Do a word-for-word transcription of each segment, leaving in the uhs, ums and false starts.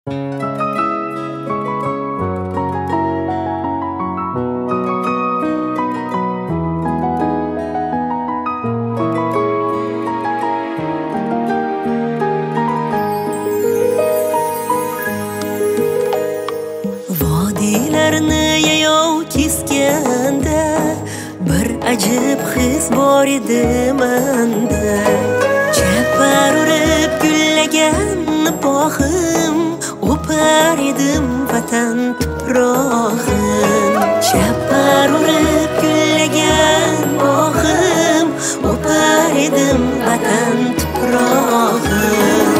Vodiylarni yayov kesganda bir ajib his bor edi menda. Chapar urib gullagan bog'im, o'par edim vatan tuprog'im. Chapar urib gullagan bog'im, o'par edim vatan tuprog'im.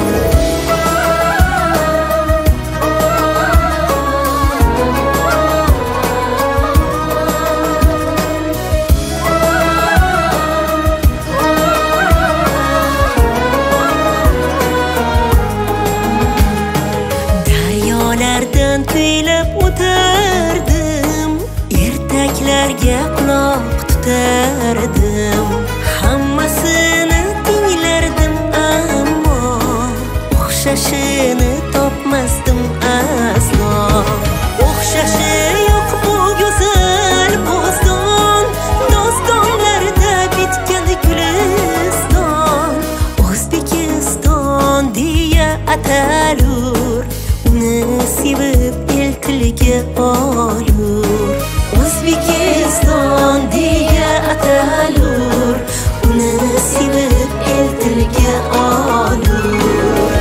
Daryolardan kuylab o'tardim, ertaklarga quloq tutardim. Hammasini tinglardim, ammo o'xshashini topmasdim aslo. O'xshashi yo'q bu go'zal bo'ston, dostonlarda bitgan guliston. O'zbekiston deya atalur, uni sevib el tiliga olur. O'zbekiston deya atalur, uni sevib el tiliga olur.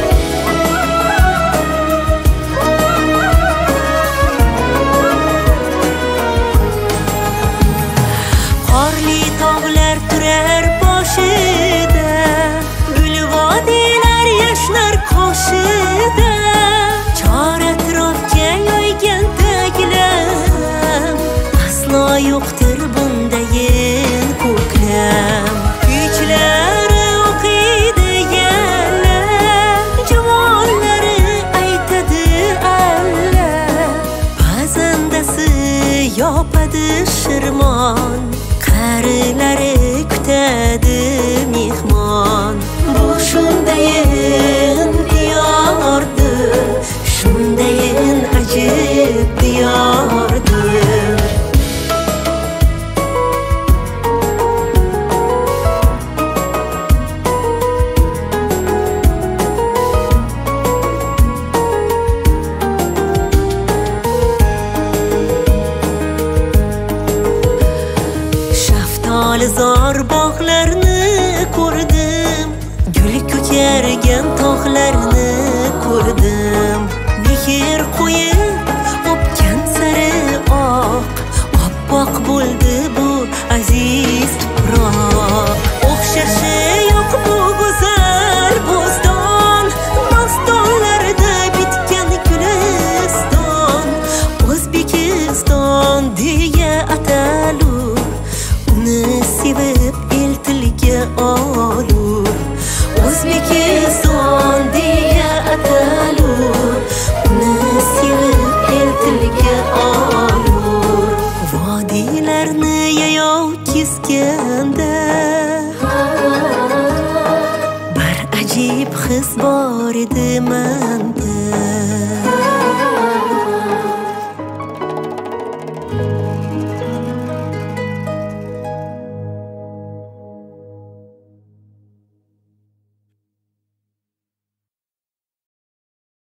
Qorli tog'lar turar boshida, gul vodiylar yashnar qoshida. Chor atrofga yoygan taglam, aslo yo'qdir bundayin ko'klam. Kuychlari o'qiydi yalla, javonlari aytadi alla. Pazandasi yopadi shirmon, qarilari kutadi mehmon. Bu shundayin diyordir, shundayin ajib diyordir. Shaftolizor bog'larni ko'rdim, gul ko'kargan tog'larni ko'rdim. Mehr qo'yib o'pgan sari oq, oppoq bo'ldi bu aziz tuproq. O'xshashi yo'q bu go'zal bo'ston, bo'stonlarda bitgan guliston. O'zbekiston deya atalur, uni sevib el tiliga olur. O'zbekiston deya atalur, uni sevib el tiliga olur. Vodiylarni yayov kesganda bir ajib his bor edi menda.